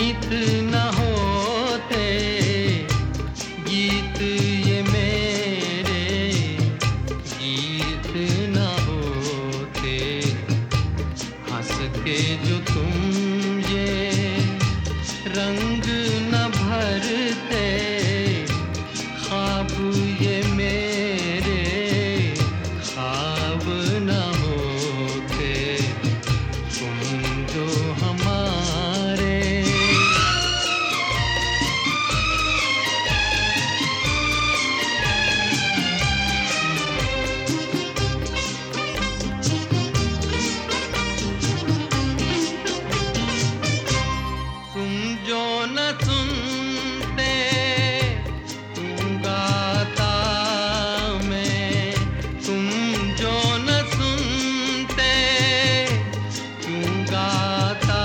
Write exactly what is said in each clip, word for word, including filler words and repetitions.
मीत न होते गीत ये मेरे, गीत न होते हंस के जो तुम ये रंग न भरते, ख्वाब ये मेरे ख्वाब न होते तुम जो हमारे। तुम जो न सुनते तुम गाता मैं, तुम जो न सुनते तुम गाता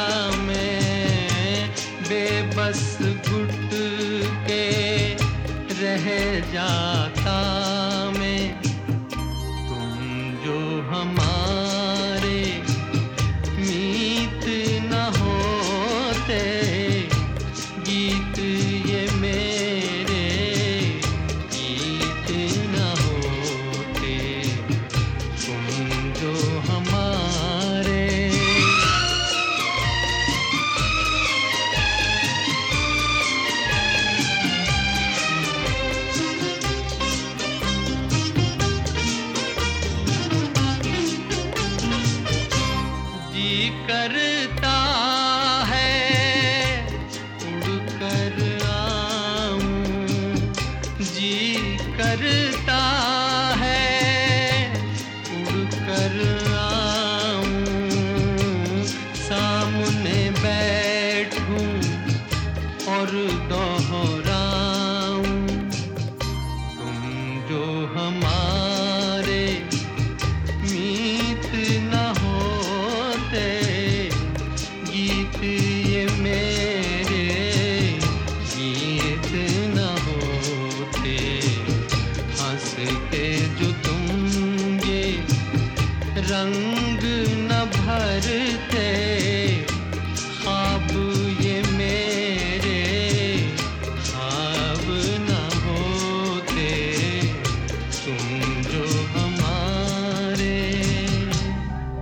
मैं, बेबस घुट के रह जाता मैं। तुम जो हमारे मीत न होते गीत ये मेरे, गीत न होते तुम जो हमारे। जी करता है उड़कर आऊं, जी करता है उड़कर आऊं, सामने बैठूं और दोहराऊं। तुम जो हमारे मीत न होते गीत ये मेरे, गीत न होते हंस के जो तुम ये रंग न भरते,